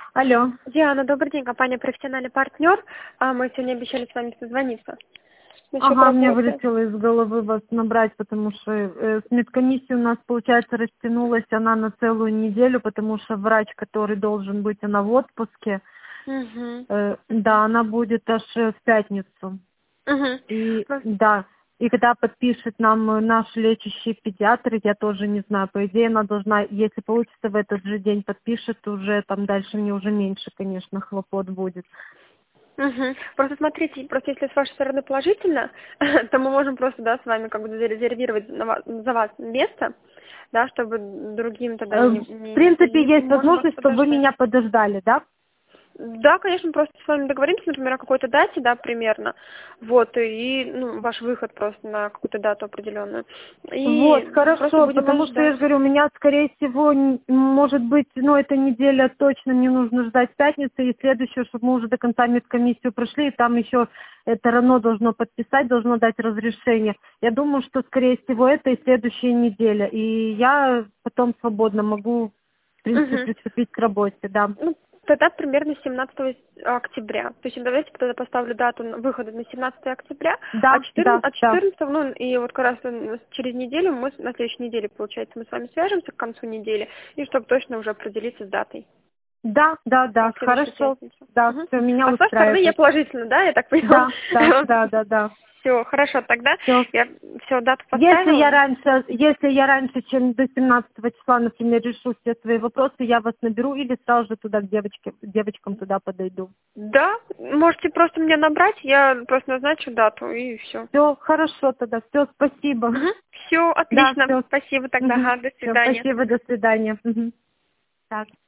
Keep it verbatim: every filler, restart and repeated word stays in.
Алло. Диана, добрый день, компания «Профессиональный партнер». А, мы сегодня обещали с вами созвониться. Насчет Ага, мне работы. вылетело из головы вас набрать, потому что э, с медкомиссией у нас, получается, растянулась она на целую неделю, потому что врач, который должен быть, она в отпуске. Угу. Э, да, она будет аж э, в пятницу. Угу. И да, и когда подпишет нам э, наш лечащий педиатр, я тоже не знаю, по идее она должна, если получится в этот же день подпишет, уже там дальше мне уже меньше, конечно, хлопот будет. Угу. Просто смотрите, просто если с вашей стороны положительно, то мы можем просто, да, с вами как бы зарезервировать на вас- за вас место, да, чтобы другим тогда Э, не, В не, принципе, не есть можем вас возможность, чтобы вы подождать. меня подождали, да? Да, конечно, просто с вами договоримся, например, о какой-то дате, да, примерно, вот, и, ну, ваш выход просто на какую-то дату определенную. Вот, И просто хорошо, будем вас потому что, я ждать. же говорю, у меня, скорее всего, н- может быть, ну, эта неделя точно мне нужно ждать пятницы, и следующую, чтобы мы уже до конца медкомиссию прошли, и там еще это РАНО должно подписать, должно дать разрешение. Я думаю, что, скорее всего, это и следующая неделя, и я потом свободно могу, в принципе, Угу. приступить к работе, да. Ну, тогда примерно семнадцатого октября. То есть давайте тогда поставлю дату на- выхода на семнадцатое октября, а Да, четырнадцатого, да, а да. четырнадцатого, ну, и вот как раз э, через неделю, мы, с- на следующей неделе, получается, мы с вами свяжемся к концу недели, и чтобы точно уже определиться с датой Да, да, на да, следующую хорошо, пятницу. да, Мгм. все, меня А с вашей стороны я устраивает. положительно, да, я так поняла? Да, да, да, да, да. Все, хорошо, тогда Все. я все, дату Если я поставила. раньше, если я раньше, чем до семнадцатого числа, например, решу все свои вопросы, я вас наберу или сразу же туда к девочке, девочкам туда подойду. Да, можете просто меня набрать, я просто назначу дату, и все. Все, хорошо тогда, все, спасибо. Все, Да, отлично. все. Спасибо тогда. Ага, до Все, свидания. спасибо, до свидания. Мгм. Так.